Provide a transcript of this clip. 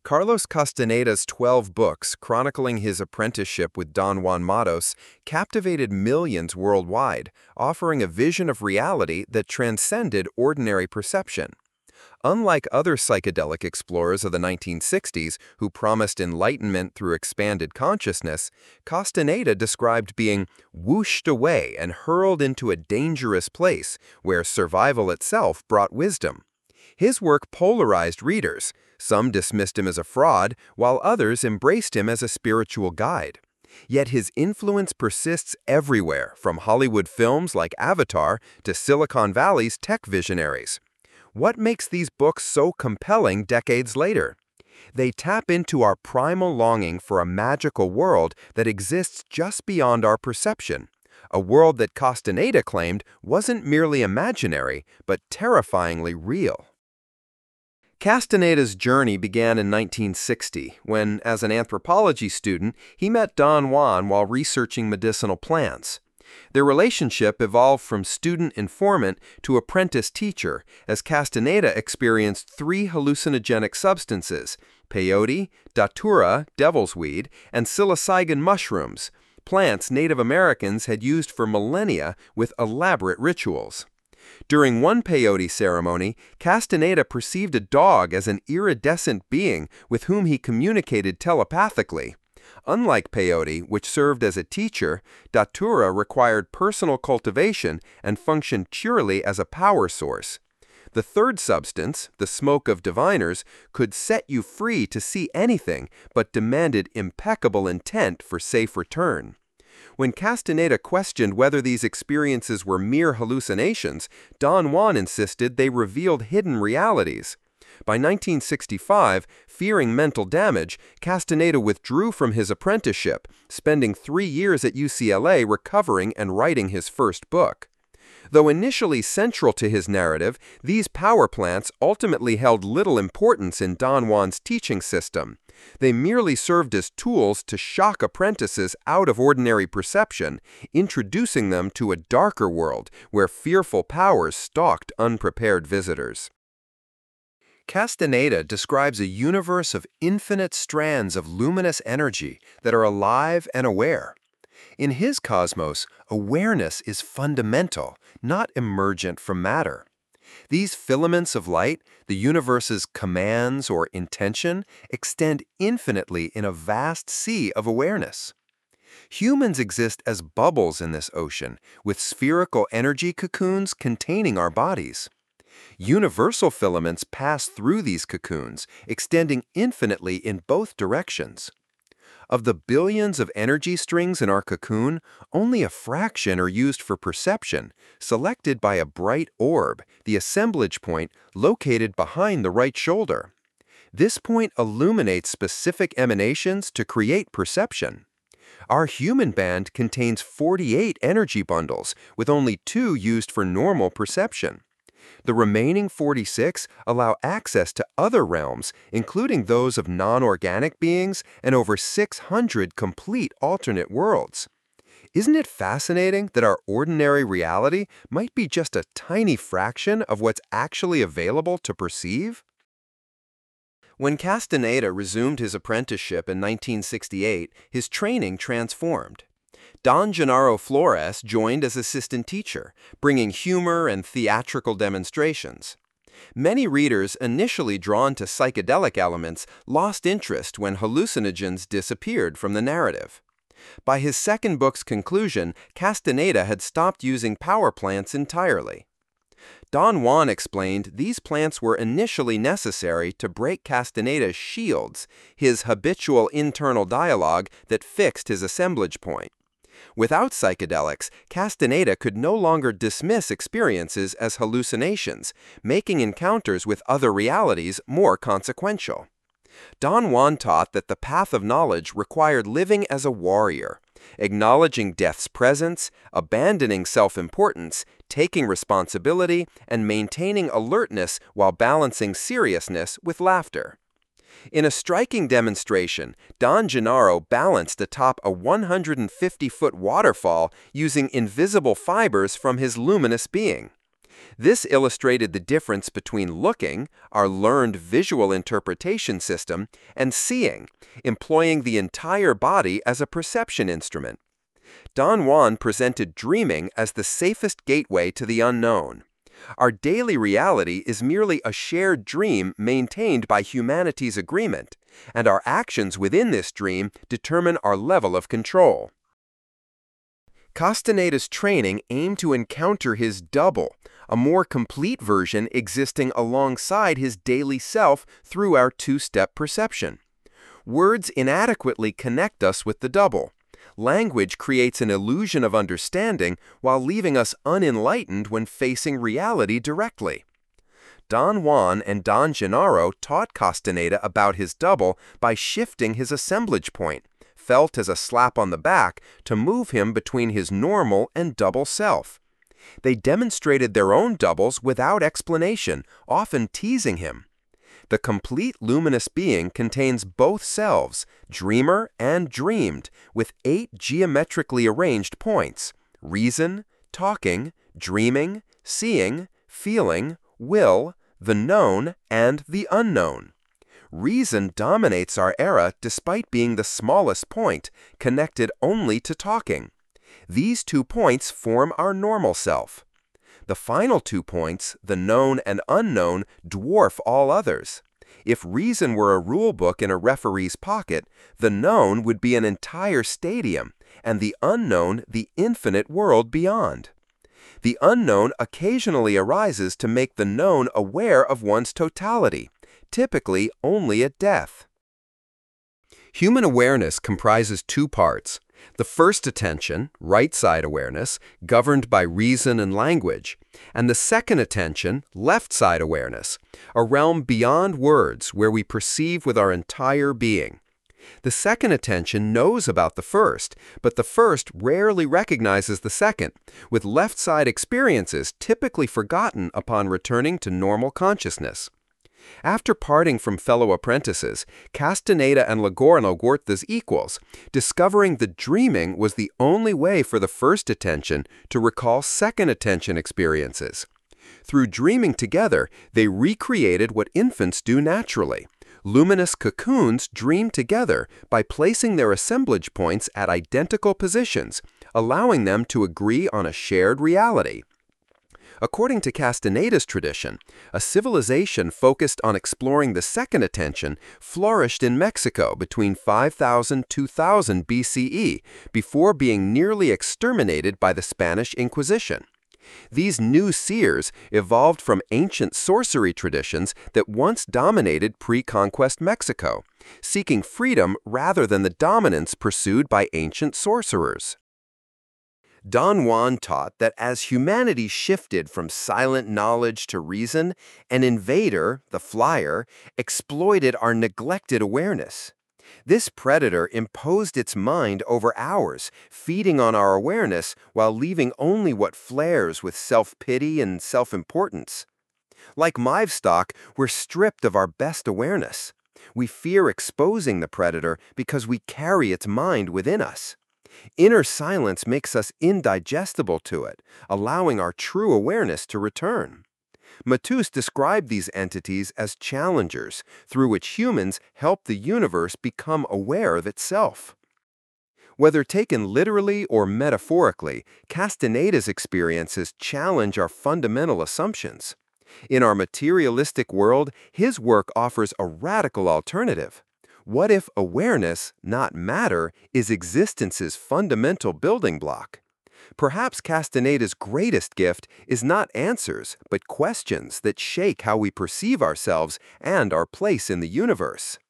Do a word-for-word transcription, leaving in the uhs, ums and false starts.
Carlos Castaneda's twelve books chronicling his apprenticeship with Don Juan Matos captivated millions worldwide, offering a vision of reality that transcended ordinary perception. Unlike other psychedelic explorers of the nineteen sixties who promised enlightenment through expanded consciousness, Castaneda described being whooshed away and hurled into a dangerous place where survival itself brought wisdom. His work polarized readers. Some dismissed him as a fraud, while others embraced him as a spiritual guide. Yet his influence persists everywhere, from Hollywood films like Avatar to Silicon Valley's tech visionaries. What makes these books so compelling decades later? They tap into our primal longing for a magical world that exists just beyond our perception, a world that Castaneda claimed wasn't merely imaginary, but terrifyingly real. Castaneda's journey began in nineteen sixty, when, as an anthropology student, he met Don Juan while researching medicinal plants. Their relationship evolved from student-informant to apprentice-teacher, as Castaneda experienced three hallucinogenic substances: peyote, datura, devil's weed, and psilocybin mushrooms, plants Native Americans had used for millennia with elaborate rituals. During one peyote ceremony, Castaneda perceived a dog as an iridescent being with whom he communicated telepathically. Unlike peyote, which served as a teacher, datura required personal cultivation and functioned purely as a power source. The third substance, the smoke of diviners, could set you free to see anything, but demanded impeccable intent for safe return. When Castaneda questioned whether these experiences were mere hallucinations, Don Juan insisted they revealed hidden realities. By nineteen sixty-five, fearing mental damage, Castaneda withdrew from his apprenticeship, spending three years at U C L A recovering and writing his first book. Though initially central to his narrative, these power plants ultimately held little importance in Don Juan's teaching system. They merely served as tools to shock apprentices out of ordinary perception, introducing them to a darker world where fearful powers stalked unprepared visitors. Castaneda describes a universe of infinite strands of luminous energy that are alive and aware. In his cosmos, awareness is fundamental, not emergent from matter. These filaments of light, the universe's commands or intention, extend infinitely in a vast sea of awareness. Humans exist as bubbles in this ocean, with spherical energy cocoons containing our bodies. Universal filaments pass through these cocoons, extending infinitely in both directions. Of the billions of energy strings in our cocoon, only a fraction are used for perception, selected by a bright orb, the assemblage point, located behind the right shoulder. This point illuminates specific emanations to create perception. Our human band contains forty-eight energy bundles, with only two used for normal perception. The remaining forty-six allow access to other realms, including those of non-organic beings and over six hundred complete alternate worlds. Isn't it fascinating that our ordinary reality might be just a tiny fraction of what's actually available to perceive? When Castaneda resumed his apprenticeship in nineteen sixty-eight, his training transformed. Don Gennaro Flores joined as assistant teacher, bringing humor and theatrical demonstrations. Many readers initially drawn to psychedelic elements lost interest when hallucinogens disappeared from the narrative. By his second book's conclusion, Castaneda had stopped using power plants entirely. Don Juan explained these plants were initially necessary to break Castaneda's shields, his habitual internal dialogue that fixed his assemblage point. Without psychedelics, Castaneda could no longer dismiss experiences as hallucinations, making encounters with other realities more consequential. Don Juan taught that the path of knowledge required living as a warrior, acknowledging death's presence, abandoning self-importance, taking responsibility, and maintaining alertness while balancing seriousness with laughter. In a striking demonstration, Don Gennaro balanced atop a one hundred fifty foot waterfall using invisible fibers from his luminous being. This illustrated the difference between looking, our learned visual interpretation system, and seeing, employing the entire body as a perception instrument. Don Juan presented dreaming as the safest gateway to the unknown. Our daily reality is merely a shared dream maintained by humanity's agreement, and our actions within this dream determine our level of control. Castaneda's training aimed to encounter his double, a more complete version existing alongside his daily self through our two-step perception. Words inadequately connect us with the double. Language creates an illusion of understanding while leaving us unenlightened when facing reality directly. Don Juan and Don Gennaro taught Castaneda about his double by shifting his assemblage point, felt as a slap on the back, to move him between his normal and double self. They demonstrated their own doubles without explanation, often teasing him. The complete luminous being contains both selves, dreamer and dreamed, with eight geometrically arranged points: reason, talking, dreaming, seeing, feeling, will, the known, and the unknown. Reason dominates our era despite being the smallest point, connected only to talking. These two points form our normal self. The final two points, the known and unknown, dwarf all others. If reason were a rule book in a referee's pocket, the known would be an entire stadium, and the unknown the infinite world beyond. The unknown occasionally arises to make the known aware of one's totality, typically only at death. Human awareness comprises two parts. The first attention, right-side awareness, governed by reason and language, and the second attention, left-side awareness, a realm beyond words where we perceive with our entire being. The second attention knows about the first, but the first rarely recognizes the second, with left-side experiences typically forgotten upon returning to normal consciousness. After parting from fellow apprentices, Castaneda and Ligorno Huerta's equals, discovering that dreaming was the only way for the first attention to recall second attention experiences. Through dreaming together, they recreated what infants do naturally. Luminous cocoons dream together by placing their assemblage points at identical positions, allowing them to agree on a shared reality. According to Castaneda's tradition, a civilization focused on exploring the second attention flourished in Mexico between five thousand to two thousand B C E before being nearly exterminated by the Spanish Inquisition. These new seers evolved from ancient sorcery traditions that once dominated pre-conquest Mexico, seeking freedom rather than the dominance pursued by ancient sorcerers. Don Juan taught that as humanity shifted from silent knowledge to reason, an invader, the flyer, exploited our neglected awareness. This predator imposed its mind over ours, feeding on our awareness while leaving only what flares with self-pity and self-importance. Like livestock, we're stripped of our best awareness. We fear exposing the predator because we carry its mind within us. Inner silence makes us indigestible to it, allowing our true awareness to return. Matus described these entities as challengers, through which humans help the universe become aware of itself. Whether taken literally or metaphorically, Castaneda's experiences challenge our fundamental assumptions. In our materialistic world, his work offers a radical alternative. What if awareness, not matter, is existence's fundamental building block? Perhaps Castaneda's greatest gift is not answers, but questions that shake how we perceive ourselves and our place in the universe.